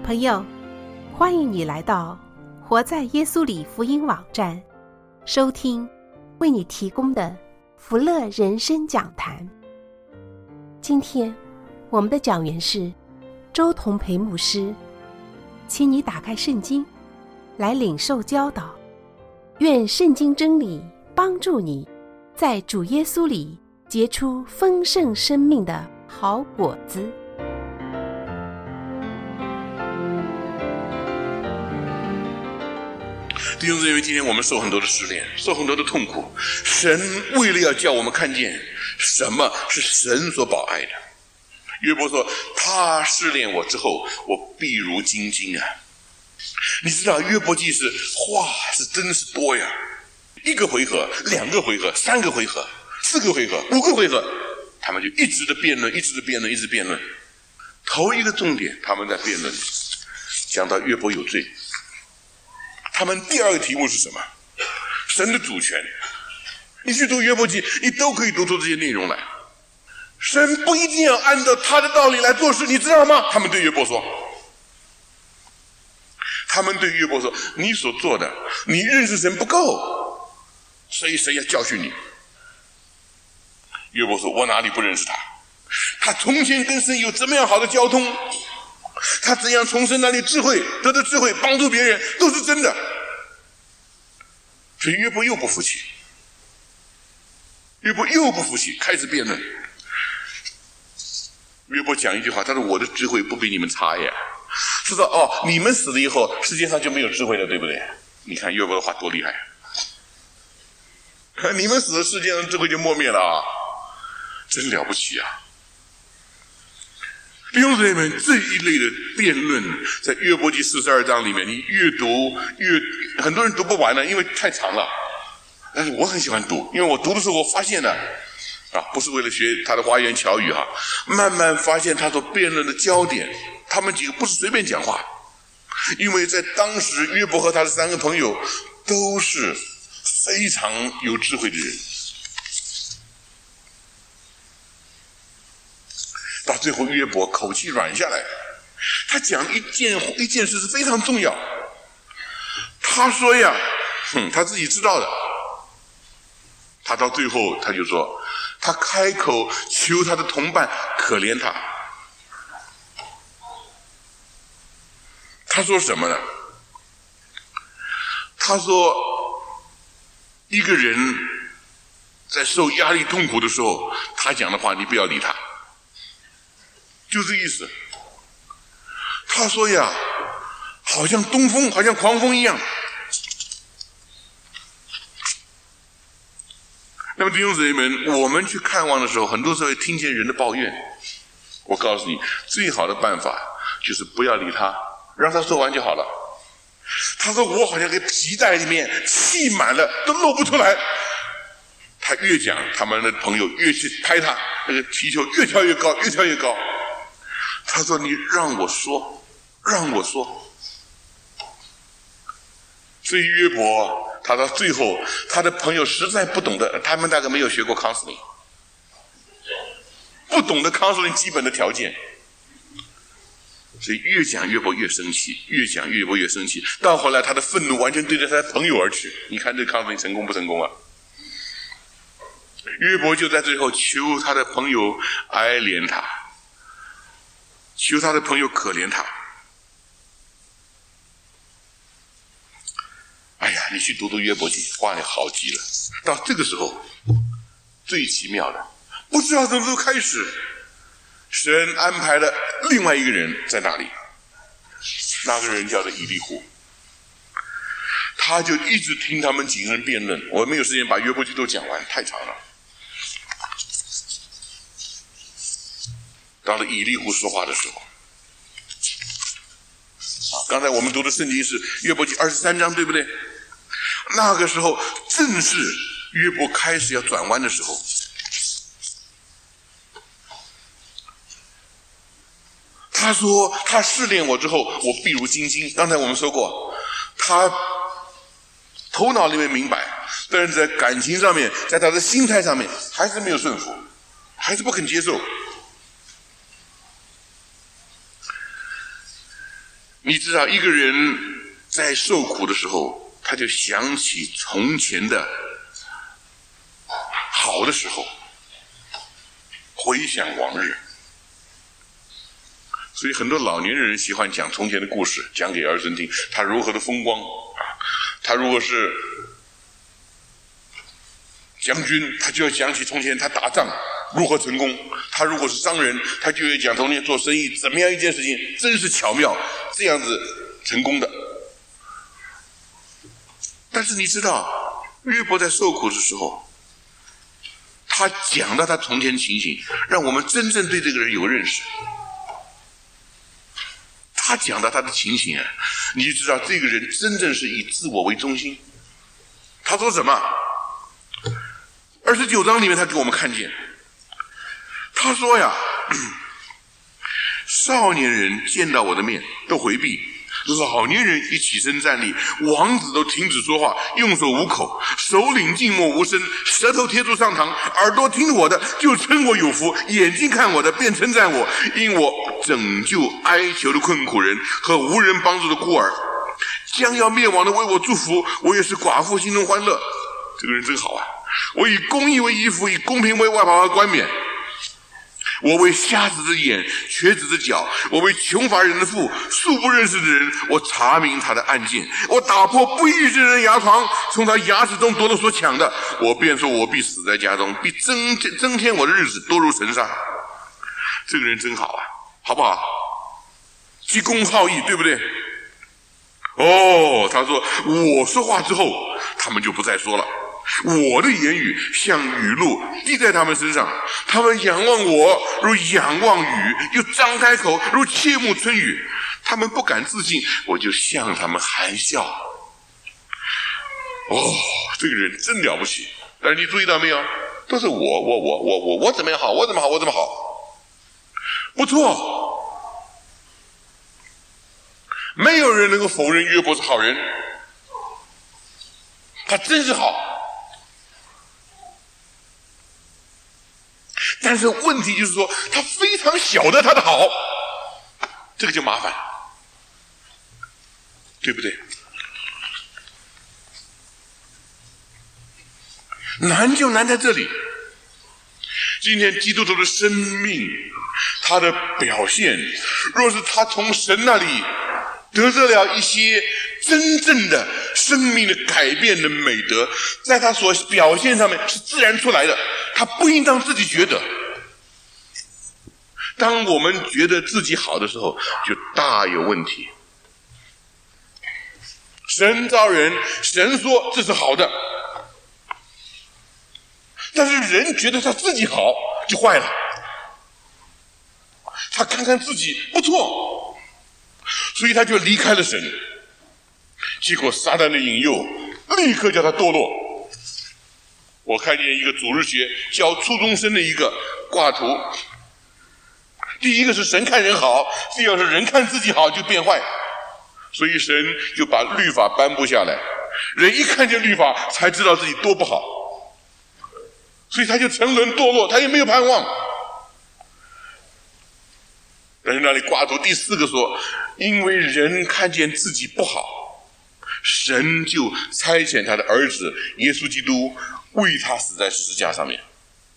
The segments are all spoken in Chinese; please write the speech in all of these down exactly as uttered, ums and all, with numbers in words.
朋友，欢迎你来到活在耶稣里福音网站，收听为你提供的福乐人生讲坛。今天我们的讲员是周同培牧师，请你打开圣经来领受教导，愿圣经真理帮助你在主耶稣里结出丰盛生命的好果子。 弟兄姊妹，今天我们受很多的试炼，受很多的痛苦，神为了要叫我们看见什么是神所宝爱的。约伯说，他试炼我之后，我必如精金啊。你知道约伯记是话是真是多呀，一个回合，两个回合，三个回合，四个回合，五个回合，他们就一直的辩论，一直的辩论，一直辩论。头一个重点，他们在辩论，讲到约伯有罪。他们第二个题目是什么？神的主权。你去读约伯记，你都可以读出这些内容来。神不一定要按照他的道理来做事，你知道吗？他们对约伯说，他们对约伯说，你所做的，你认识神不够，所以神要教训你。约伯说，我哪里不认识他？他从前跟神有怎么样好的交通，他怎样从神那里智慧得到智慧帮助别人，都是真的。所以约伯又不服气，约伯又不服气，开始辩论。约伯讲一句话，他说，我的智慧不比你们差呀。他说，哦，你们死了以后世界上就没有智慧了，对不对？你看约伯的话多厉害，你们死了世界上智慧就没灭了啊，真了不起啊。弟兄姊妹们，这一类的辩论在约伯记四十二章里面，你越读越很多人读不完了，因为太长了。但是我很喜欢读，因为我读的时候我发现了啊，不是为了学他的花言巧语哈，慢慢发现他所辩论的焦点，他们几个不是随便讲话，因为在当时约伯和他的三个朋友都是非常有智慧的人。到最后约伯口气软下来，他讲一件一件事是非常重要。他说呀，哼，他自己知道的。他到最后他就说，他开口求他的同伴可怜他。他说什么呢？他说，一个人在受压力痛苦的时候，他讲的话你不要理他。就这意思。他说呀，好像东风，好像狂风一样。那么弟兄姊妹们，我们去看望的时候，很多时候会听见人的抱怨。我告诉你，最好的办法就是不要理他，让他说完就好了。他说，我好像个皮带里面气满了，都漏不出来。他越讲，他们的朋友越去拍他，那个皮球越跳越高，越跳越高。他说，你让我说，让我说。所以约伯他到最后，他的朋友实在不懂得，他们大概没有学过 counseling， 不懂得 counseling 基本的条件，所以越讲约伯越生气，越讲约伯越生气，到后来他的愤怒完全对着他的朋友而去。你看这 counseling 成功不成功啊？约伯就在最后求他的朋友哀怜他，求他的朋友可怜他。哎呀，你去读读约伯记，话也好极了。到这个时候，最奇妙的，不知道什么时候开始，神安排了另外一个人在那里，那个人叫做以利户。他就一直听他们几个人辩论，我没有时间把约伯记都讲完，太长了。到了以利户说话的时候，啊，刚才我们读的圣经是约伯记二十三章，对不对？那个时候正是约伯开始要转弯的时候。他说，他试炼我之后，我必如精金。刚才我们说过，他头脑里面明白，但是在感情上面，在他的心态上面，还是没有顺服，还是不肯接受。 你知道，一个人在受苦的时候，他就想起从前的好的时候，回想往日。所以很多老年人喜欢讲从前的故事，讲给儿孙听，他如何的风光啊，他如果是将军，他就要讲起从前他打仗如何成功；他如果是商人，他就要讲从前做生意怎么样一件事情真是巧妙，这样子成功的。但是你知道，约伯在受苦的时候，他讲到他从前情形，让我们真正对这个人有认识。他讲到他的情形啊，你就知道这个人真正是以自我为中心。他说什么？二十九章里面他给我们看见，他说呀，少年人见到我的面都回避，老年人一起身站立，王子都停止说话，用手捂口，首领静默无声，舌头贴住上膛，耳朵听我的就称我有福，眼睛看我的便称赞我，因我拯救哀求的困苦人和无人帮助的孤儿，将要灭亡的为我祝福，我也是寡妇心中欢乐。这个人真好啊！我以公义为衣服，以公平为外袍和冠冕。我为瞎子的眼，瘸子的脚，我为穷乏人的腹，素不认识的人，我查明他的案件，我打破不义之人牙床，从他牙齿中夺了所抢的，我便说我必死在家中，必增增添我的日子多如尘沙。这个人真好啊，好不好？积功好义，对不对？哦，他说我说话之后，他们就不再说了。我的言语像雨露滴在他们身上，他们仰望我如仰望雨，又张开口如切慕春雨。他们不敢自信，我就向他们含笑。哦，这个人真了不起！但是你注意到没有？都是我我我我我我怎么样好，我怎么好，我怎么好，不错。没有人能够否认约伯是好人，他真是好。但是问题就是说，他非常晓得他的好，这个就麻烦，对不对？难就难在这里。今天基督徒的生命，他的表现，若是他从神那里得到了一些真正的生命的改变的美德，在他所表现上面是自然出来的，他不应当自己觉得。当我们觉得自己好的时候，就大有问题。神造人，神说这是好的，但是人觉得他自己好就坏了。他看看自己不错，所以他就离开了神，结果撒旦的引诱立刻叫他堕落。我看见一个主日学教初中生的一个挂图，第一个是神看人好，第二个是人看自己好就变坏，所以神就把律法颁布下来，人一看见律法才知道自己多不好，所以他就沉沦堕落，他也没有盼望。但是那里挂图第四个说，因为人看见自己不好，神就差遣他的儿子耶稣基督为他死在十字架上面，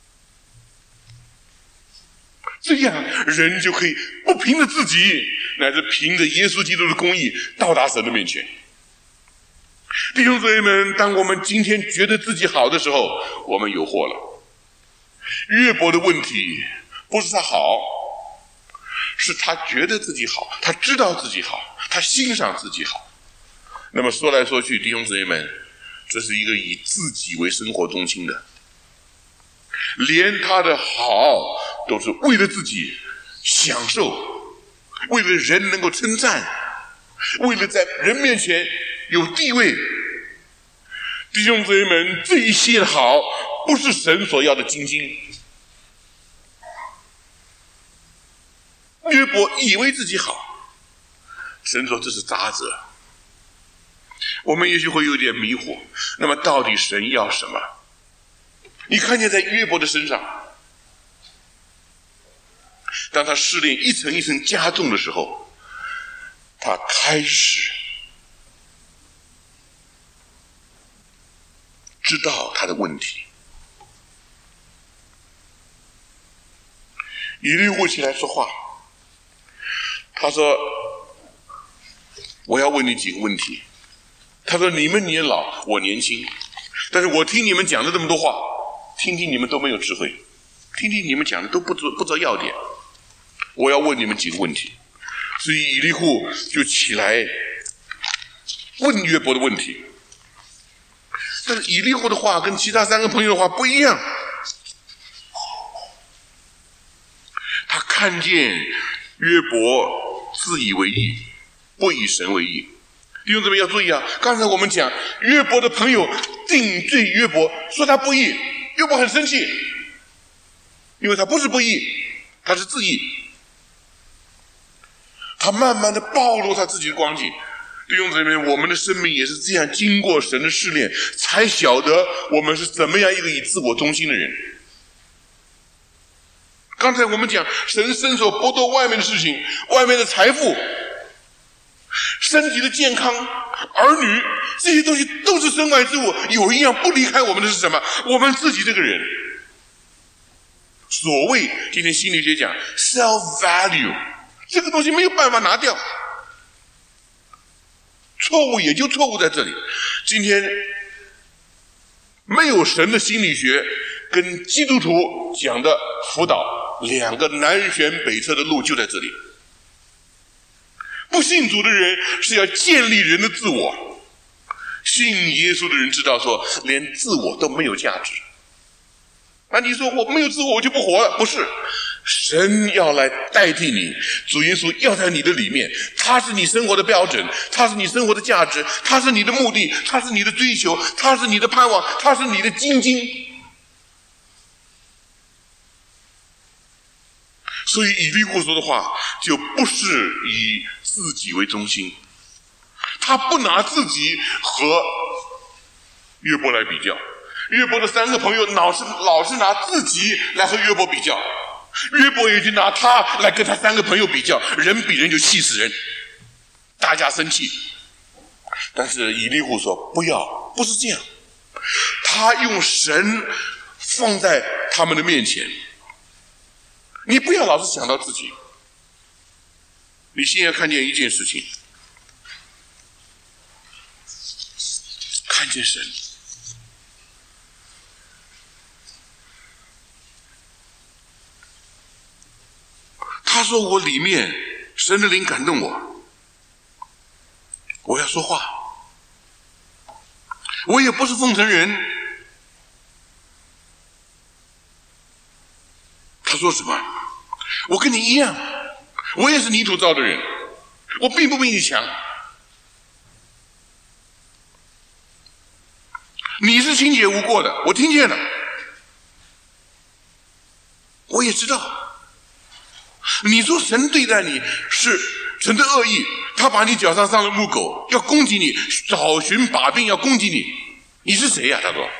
这样人就可以不凭着自己，乃是凭着耶稣基督的公义到达神的面前。弟兄姊妹们，当我们今天觉得自己好的时候，我们有祸了。约伯的问题不是他好，是他觉得自己好，他知道自己好，他欣赏自己好。那么说来说去，弟兄姊妹们，这是一个以自己为生活中心的，连他的好都是为了自己享受，为了人能够称赞，为了在人面前有地位。弟兄姊妹们，这一些的好不是神所要的精金。约伯以为自己好，神说这是杂则。我们也许会有点迷惑，那么到底神要什么？你看见在约伯的身上，当他试炼一层一层加重的时候， 他开始知道他的问题。以利户起来说话，他说：“我要问你几个问题。”他说：“你们年老，我年轻，但是我听你们讲的这么多话，听听你们都没有智慧，听听你们讲的都不知不知道要点。我要问你们几个问题。”所以以利户就起来问约伯的问题。但是以利户的话跟其他三个朋友的话不一样。他看见约伯自以为义，不以神为义。弟兄姊妹要注意啊！刚才我们讲约伯的朋友定罪约伯，说他不义，约伯很生气，因为他不是不义，他是自义。他慢慢的暴露他自己的光景。弟兄姊妹，我们的生命也是这样，经过神的试炼，才晓得我们是怎么样一个以自我中心的人。刚才我们讲神伸手剥夺外面的事情，外面的财富，身体的健康，儿女，这些东西都是身外之物，有一样不离开我们的是什么？我们自己这个人。所谓今天心理学讲 self value， 这个东西没有办法拿掉，错误也就错误在这里。今天没有神的心理学跟基督徒讲的辅导，两个南辕北辙的路就在这里。不信主的人是要建立人的自我，信耶稣的人知道说连自我都没有价值。那你说我没有自我我就不活了？不是，神要来代替你，主耶稣要在你的里面，他是你生活的标准，他是你生活的价值，他是你的目的，他是你的追求，他是你的盼望，他是你的精金。所以以利户说的话就不是以自己为中心，他不拿自己和约伯来比较。约伯的三个朋友老是老是拿自己来和约伯比较，约伯也就拿他来跟他三个朋友比较，人比人就气死人，大家生气。但是以利户说不要，不是这样，他用神放在他们的面前，你不要老是想到自己，你现在看见一件事情，看见神。他说我里面神的灵感动我，我要说话，我也不是奉承人。他说什么？我跟你一样，我也是泥土造的人，我并不比你强。你是清洁无过的，我听见了，我也知道。你说神对待你是存着恶意，他把你脚上上了木狗，要攻击你，找寻把柄要攻击你，你是谁呀、啊？他说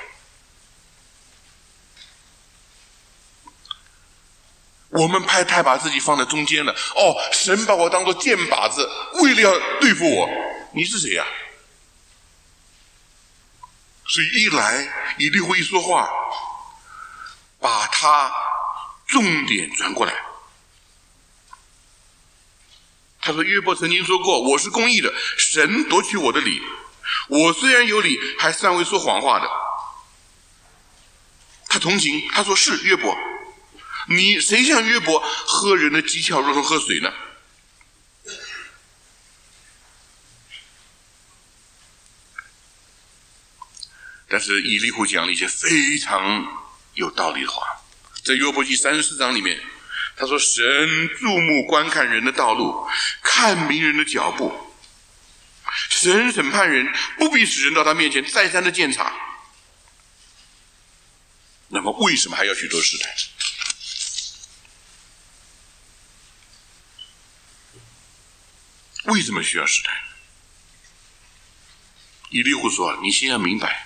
我们太太把自己放在中间了，哦，神把我当作箭靶子，为了要对付我，你是谁呀、啊？所以一来以利户一说话，把他重点转过来。他说约伯曾经说过，我是公义的，神夺取我的理，我虽然有理，还尚未说谎话的。他同情，他说是约伯，你谁像约伯喝人的讥诮如同喝水呢？但是以利户讲了一些非常有道理的话，在约伯记三十四章里面，他说神注目观看人的道路，看明人的脚步，神审判人，不必使人到他面前再三的检查。那么为什么还要许多试探？为什么需要试探？以利户说，你先要明白，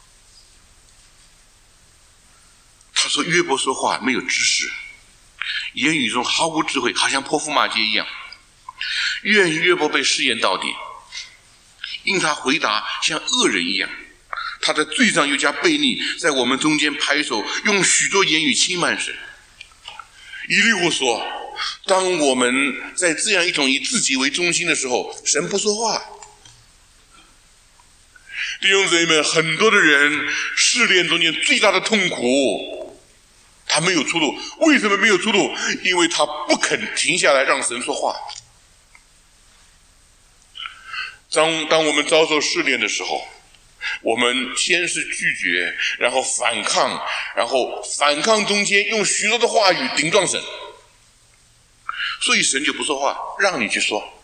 他说约伯说话没有知识， 言语中毫无智慧，好像泼妇骂街一样。愿约伯被试验到底，因他回答像恶人一样，他在罪上又加悖逆，在我们中间拍手，用许多言语轻慢神。以利户说，当我们在这样一种以自己为中心的时候，神不说话。弟兄姊妹们，很多的人试炼中间最大的痛苦，他没有出路。为什么没有出路？因为他不肯停下来让神说话。当当我们遭受试炼的时候，我们先是拒绝，然后反抗，然后反抗中间用许多的话语顶撞神，所以神就不说话，让你去说。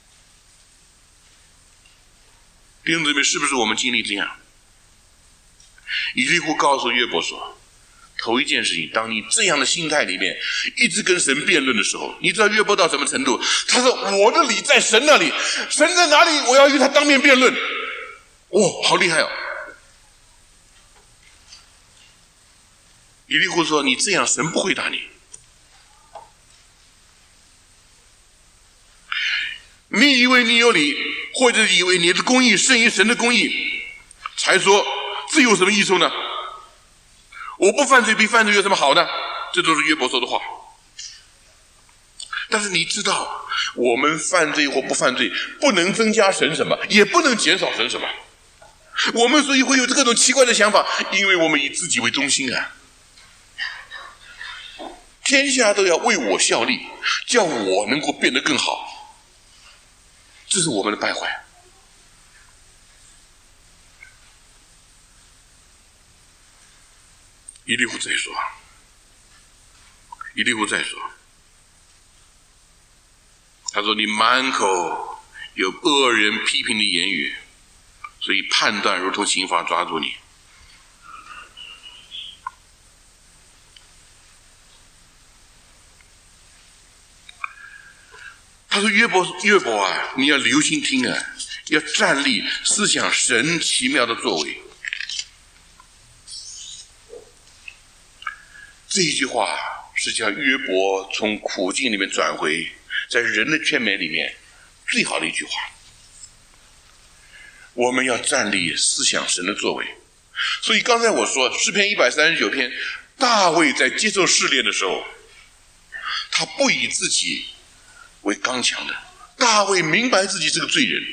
弟兄姊妹，是不是我们经历这样？以利户告诉约伯说，头一件事情，当你这样的心态里面一直跟神辩论的时候，你知道约伯到什么程度？他说我的理在神那里，神在哪里，我要与他当面辩论。哦，好厉害哦！以利户说，你这样神不回答你。你以为你有理，或者以为你的公义胜于神的公义，才说这有什么益处呢？我不犯罪比犯罪有什么好呢？这都是约伯说的话。但是你知道，我们犯罪或不犯罪不能增加神什么，也不能减少神什么。我们所以会有各种奇怪的想法，因为我们以自己为中心啊。天下都要为我效力，叫我能够变得更好，这是我们的败坏。以利户再说，以利户再说，他说你满口有恶人批评的言语，所以判断如同刑罚抓住你。他说约伯约伯啊，你要留心听啊，要站立思想神奇妙的作为。这一句话是叫约伯从苦境里面转回，在人的劝勉里面最好的一句话。我们要站立思想神的作为。所以刚才我说诗篇一百三十九篇，大卫在接受试炼的时候，他不以自己为刚强的，大卫明白自己是个罪人，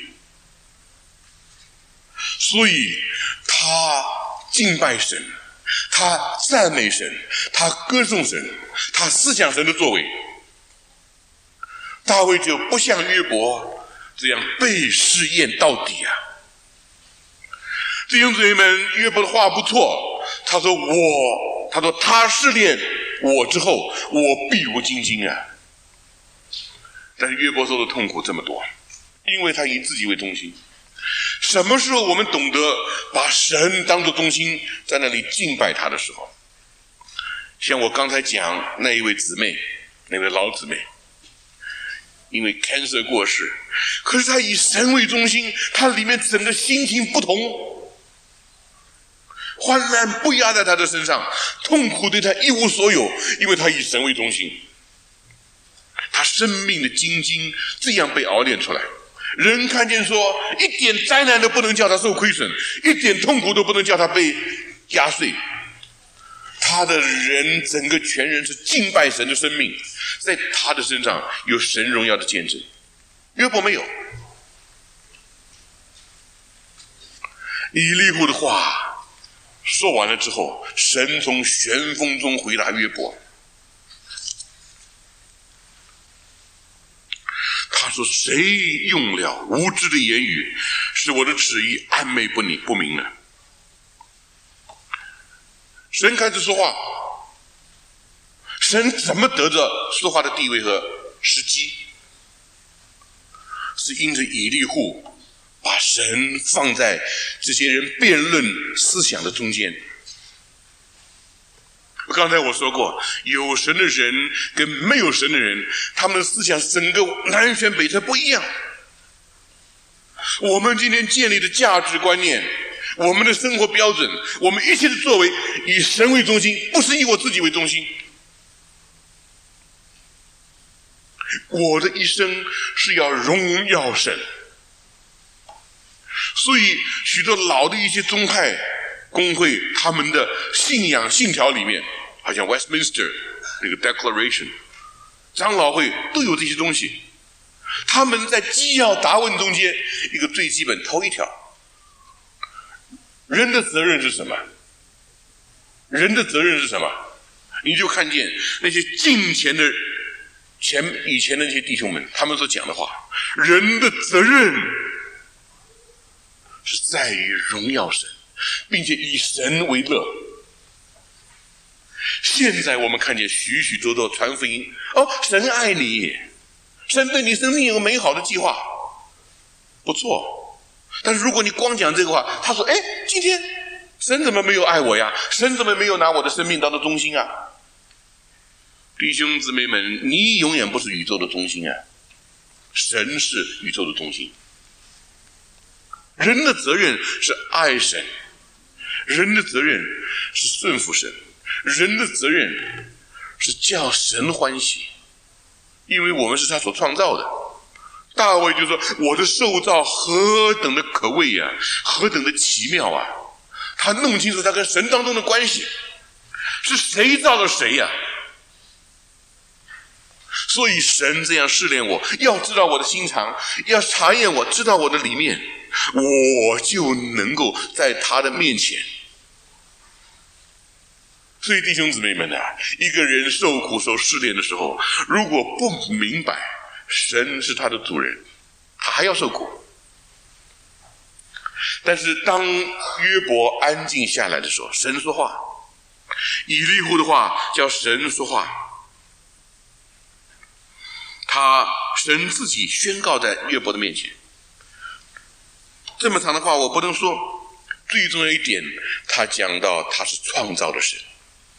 所以他敬拜神，他赞美神，他歌颂神，他思想神的作为。大卫就不像约伯这样被试验到底啊。弟兄姊妹们，约伯的话不错，他说我他说他试炼我之后，我必如精金啊。但是约伯受的痛苦这么多，因为他以自己为中心。什么时候我们懂得把神当作中心，在那里敬拜他的时候，像我刚才讲那一位姊妹，那位老姊妹，因为 cancer 过世，可是他以神为中心，他里面整个心情不同，患难不压在他的身上，痛苦对他一无所有，因为他以神为中心。他生命的精金这样被熬炼出来，人看见说一点灾难都不能叫他受亏损，一点痛苦都不能叫他被压碎。他的人整个全人是敬拜神的生命，在他的身上有神荣耀的见证。约伯没有。以利户的话说完了之后，神从旋风中回答约伯，他说谁用了无知的言语，使我的旨意暧昧不不明呢？神开始说话，神怎么得着说话的地位和时机？是因着以利户把神放在这些人辩论思想的中间。刚才我说过，有神的人跟没有神的人，他们的思想整个南辕北辙不一样。我们今天建立的价值观念，我们的生活标准，我们一切的作为以神为中心，不是以我自己为中心。 我的一生是要荣耀神。所以许多老的一些宗派公会，他们的信仰信条里面，好像 Westminster 那个 Declaration 长老会都有这些东西。他们在基要答问中间一个最基本头一条，人的责任是什么？人的责任是什么？你就看见那些近前的前以前的那些弟兄们，他们所讲的话，人的责任是在于荣耀神，并且以神为乐。现在我们看见许许多多传福音，哦，神爱你，神对你生命有美好的计划，不错。但是如果你光讲这个话，他说，哎，今天神怎么没有爱我呀？神怎么没有拿我的生命当做中心啊？弟兄姊妹们，你永远不是宇宙的中心啊，神是宇宙的中心。人的责任是爱神，人的责任是顺服神，人的责任是叫神欢喜，因为我们是他所创造的。大卫就说，我的受造何等的可畏呀、啊，何等的奇妙啊！他弄清楚他跟神当中的关系，是谁造了谁呀、啊？所以神这样试炼我，要知道我的心肠，要查验我，知道我的里面，我就能够在他的面前。所以弟兄姊妹们啊，一个人受苦受试炼的时候，如果不明白神是他的主人，他还要受苦。但是当约伯安静下来的时候，神说话，以利户的话叫神说话，他神自己宣告在约伯的面前。这么长的话我不能说，最重要一点，他讲到他是创造的神。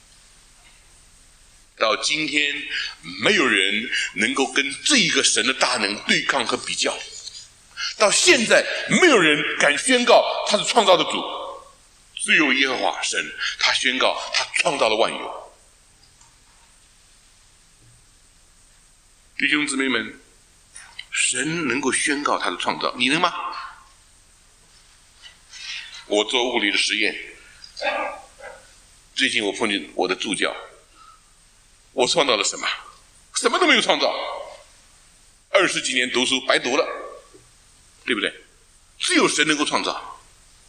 到今天没有人能够跟这一个神的大能对抗和比较，到现在没有人敢宣告他是创造的主，只有耶和华神，他宣告他创造了万有。弟兄姊妹们，神能够宣告他的创造，你能吗？我做物理的实验，最近我碰见我的助教，我创造了什么？什么都没有创造，二十几年读书白读了，对不对？只有神能够创造。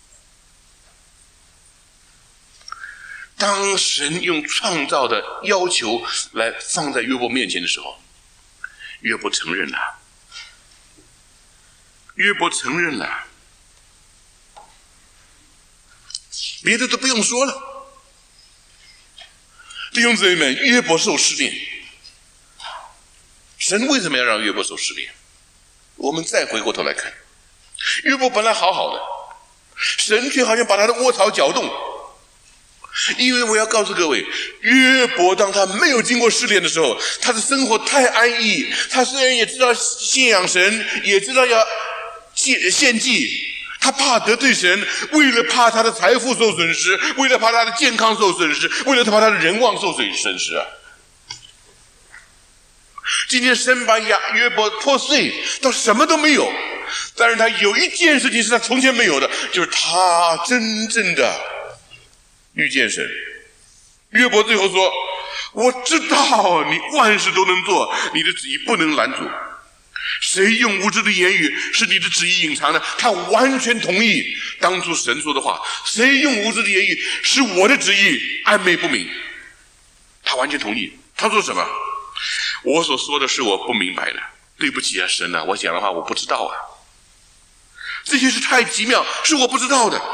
当神用创造的要求来放在约伯面前的时候，约伯承认了，约伯承认了，别的都不用说了。弟兄姊妹们，约伯受试炼，神为什么要让约伯受试炼？我们再回过头来看，约伯本来好好的，神却好像把他的窝巢搅动。因为我要告诉各位，约伯当他没有经过试炼的时候，他的生活太安逸，他虽然也知道信仰神，也知道要献献祭，他怕得罪神，为了怕他的财富受损失，为了怕他的健康受损失，为了怕他的人望受损失啊！今天神把约伯破碎到什么都没有，但是他有一件事情是他从前没有的，就是他真正的遇见神。约伯最后说，我知道你万事都能做，你的旨意不能拦阻。谁用无知的言语是你的旨意隐藏的？他完全同意当初神说的话。谁用无知的言语是我的旨意暧昧不明？他完全同意。他说什么？我所说的是我不明白的，对不起啊，神啊，我讲的话我不知道啊，这些是太奇妙，是我不知道的。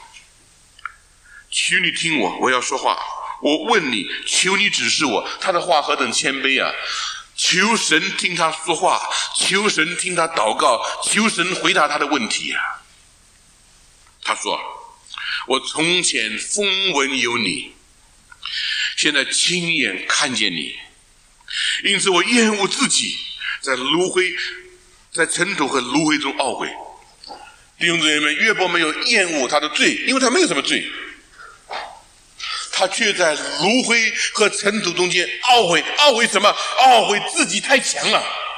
求你听我，我要说话，我问你，求你指示我。他的话何等谦卑啊！求神听他说话，求神听他祷告，求神回答他的问题啊！他说，我从前风闻有你，现在亲眼看见你，因此我厌恶自己在炉灰在尘土和炉灰中懊悔。弟兄姊妹们，约伯没有厌恶他的罪，因为他没有什么罪，他却在炉灰和尘土中间懊悔。懊悔什么？懊悔自己太强了，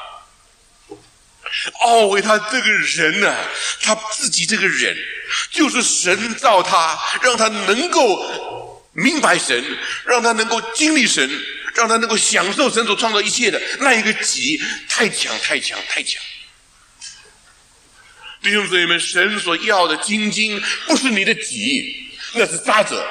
懊悔他这个人呢、啊，他自己这个人就是神造他，让他能够明白神，让他能够经历神，让他能够享受神所创造一切的那一个己，太强太强太强。弟兄姊妹们，神所要的精金不是你的己，那是渣滓。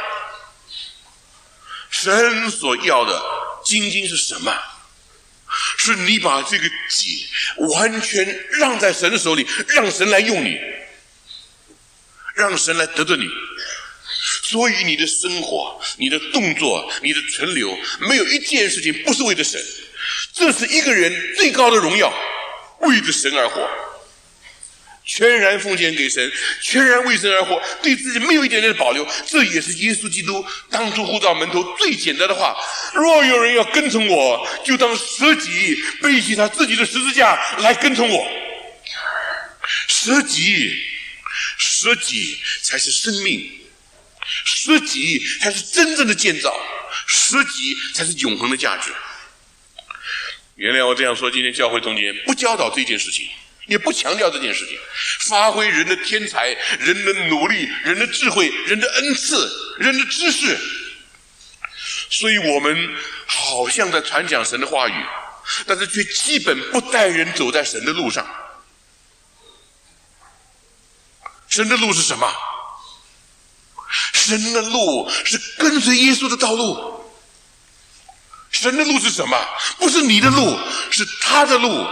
神所要的精金是什么？是你把这个己完全让在神的手里，让神来用你，让神来得着你。所以你的生活、你的动作、你的存留，没有一件事情不是为着神。这是一个人最高的荣耀，为着神而活，全然奉献给神，全然为神而活，对自己没有一点点的保留。这也是耶稣基督当初呼召门徒最简单的话：若有人要跟从我，就当舍己，背起他自己的十字架来跟从我。舍己，舍己才是生命，舍己才是真正的建造，舍己才是永恒的价值。原谅我这样说，今天教会中间不教导这件事情，也不强调这件事情，发挥人的天才、人的努力、人的智慧、人的恩赐、人的知识。所以我们好像在传讲神的话语，但是却基本不带人走在神的路上。神的路是什么？神的路是跟随耶稣的道路。神的路是什么？不是你的路，是他的路。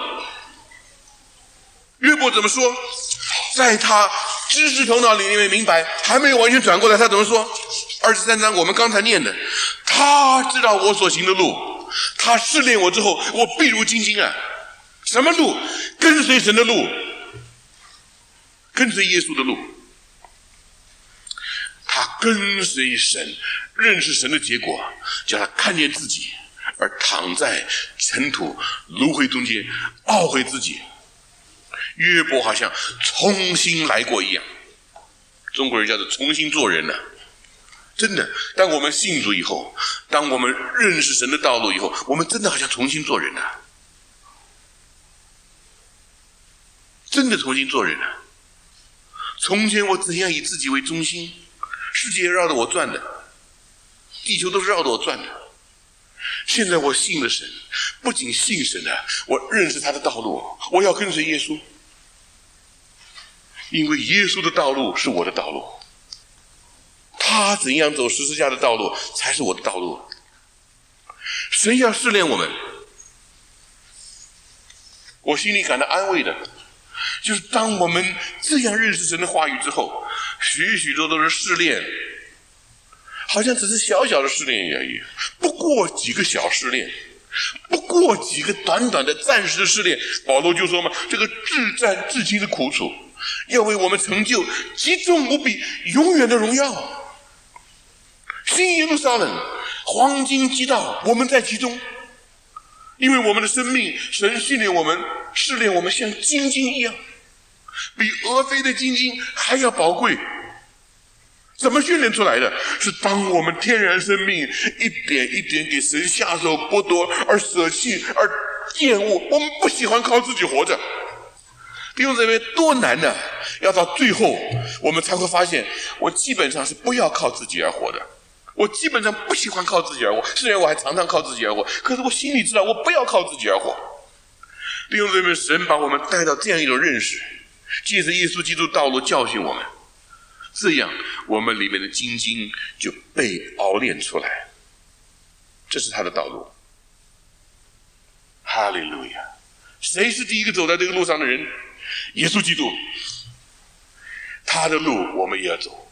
约伯怎么说？在他知识头脑里面明白，还没有完全转过来，他怎么说？二十三章我们刚才念的，他知道我所行的路，他试炼我之后，我必如精金啊。什么路？跟随神的路，跟随耶稣的路。他跟随神，认识神的结果，叫他看见自己，而躺在尘土炉灰中间，懊悔自己。约伯好像重新来过一样，中国人叫做重新做人了、啊。真的，当我们信主以后，当我们认识神的道路以后，我们真的好像重新做人了、啊，真的重新做人了、啊。从前我怎样以自己为中心，世界绕着我转的，地球都是绕着我转的。现在我信了神，不仅信神了，我认识他的道路，我要跟随耶稣，因为耶稣的道路是我的道路，他怎样走十字架的道路才是我的道路。神要试炼我们，我心里感到安慰的就是当我们这样认识神的话语之后，许许多多的试炼好像只是小小的试炼而已，不过几个小试炼，不过几个短短的暂时的试炼。保罗就说嘛，这个至战至轻的苦楚，要为我们成就极重无比永远的荣耀。新耶路撒冷，黄金基道，我们在其中，因为我们的生命，神训练我们，试炼我们，像金金一样，比俄斐的金金还要宝贵。怎么训练出来的？是当我们天然生命一点一点给神下手剥夺，而舍弃，而厌恶，我们不喜欢靠自己活着。弟兄姊妹，多难呢、啊！要到最后，我们才会发现，我基本上是不要靠自己而活的。我基本上不喜欢靠自己而活，虽然我还常常靠自己而活，可是我心里知道，我不要靠自己而活。弟兄姊妹，神把我们带到这样一种认识，借着耶稣基督道路教训我们。这样我们里面的精金就被熬炼出来，这是他的道路。哈利路亚！谁是第一个走在这个路上的人？耶稣基督。他的路我们也要走，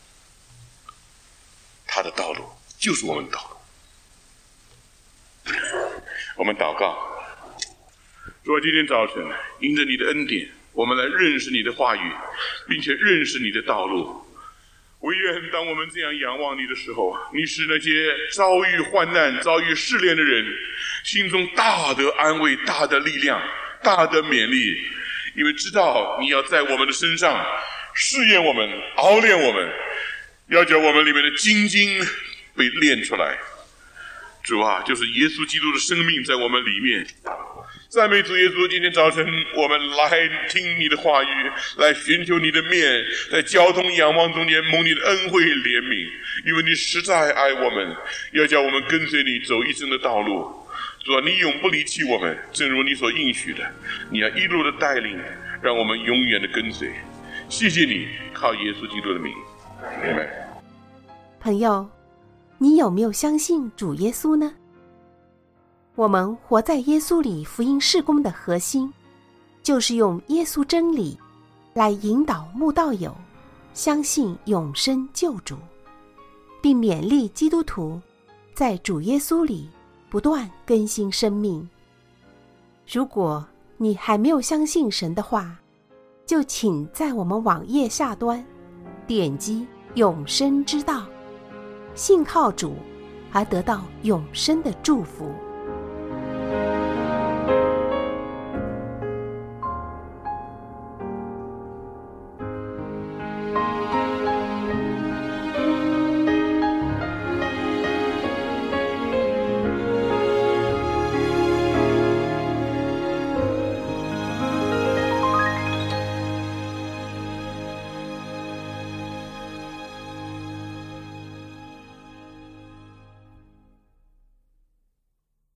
他的道路就是我们的道路。我们祷告，主啊，今天早晨因着你的恩典，我们来认识你的话语，并且认识你的道路。唯愿当我们这样仰望你的时候，你使那些遭遇患难、遭遇试炼的人心中大得安慰、大得力量、大得勉励，因为知道你要在我们的身上试验我们、熬炼我们，要叫我们里面的精金被炼出来。主啊，就是耶稣基督的生命在我们里面， 赞美主耶稣，今天早晨我们来听你的话语，来寻求你的面，在交通仰望中间蒙你的恩惠怜悯，因为你实在爱我们，要叫我们跟随你走一生的道路。主啊，你永不离弃我们，正如你所应许的，你要一路的带领，让我们永远的跟随。谢谢你，靠耶稣基督的名，阿们。 朋友，你有没有相信主耶稣呢？我们活在耶稣里福音事工的核心，就是用耶稣真理来引导慕道友相信永生救主，并勉励基督徒在主耶稣里不断更新生命。如果你还没有相信神的话，就请在我们网页下端点击永生之道，信靠主而得到永生的祝福。